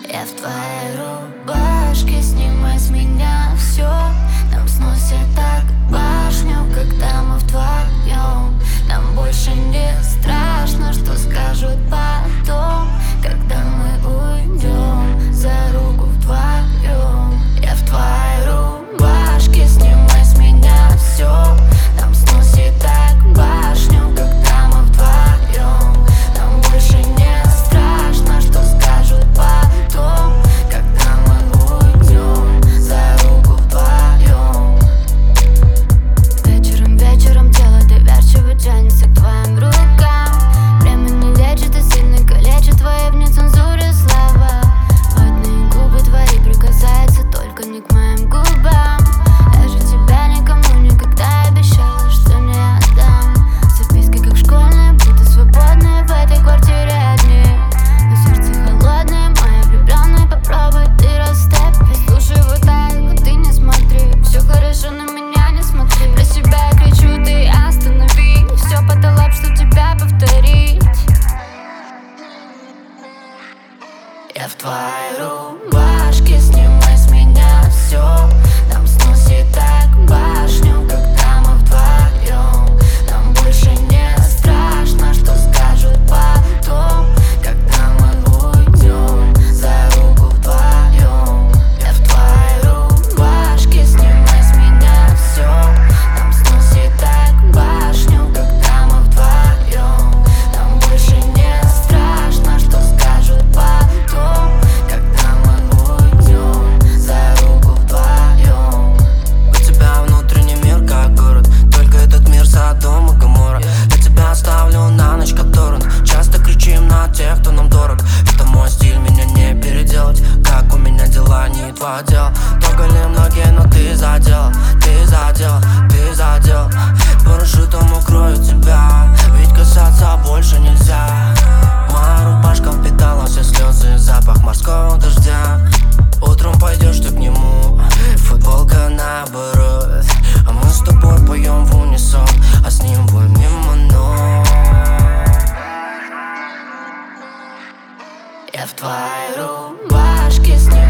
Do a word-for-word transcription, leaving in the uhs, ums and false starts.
Я в твоей рубашке, снимай с меня все. Нам сносит так башню, когда мы вдвоем. Нам больше не страшно, что скажут потом, когда мы уйдем за руку вдвоем. Я в твоей рубашке, снимай с меня все. Нам сносит так башню, когда мы вдвоем. Нам больше не страшно, что скажут потом, когда мы уйдем за руку вдвоем. Вечером, вечером тело доверчиво тянется к твоим рукам. Время не лечит, а сильно калечит твои в нецензуре слова. Водные губы твои прикасаются только не к моим губам. Я же тебя никому никогда обещала, что не отдам. Записки как школьные, будто свободные в этой квартире одни. Но сердце холодное, моя влюбленная, попробуй ты растопить. Слушай, вот так, вот ты не смотри, все хорошо, на меня не смотри. Про себя кричу, ты останови, все потолок, что тебя повторить. Я в твоей рубашке, снимай с меня все. Нам сносит так башню, когда мы вдвоем. Нам больше не страшно, что скажут потом, когда мы уйдем за руку вдвоем. Я в твоей рубашке, снимай с меня все. Нам сносит так башню, когда мы вдвоем. Нам больше не страшно, что скажут потом, когда мы уйдем за руку вдвоем. У тебя внутренний мир как город, только этот мир Содом и Гоморра. Я тебя оставлю на ночь как торрент. Часто кричим на тех, кто нам дорог. Это мой стиль, меня не переделать. Как у меня дела, не твое дело. Трогали многие, но ты задел, ты задел, ты задел. Парашютом укрою тебя, ведь касаться больше нельзя. Моя рубашка впитала все слезы, запах морского дождя. Утром пойдешь ты к нему, футболка наоборот. А мы с тобой поем в унисон, а с ним будем мимо ног. Я в твоей рубашке, снимай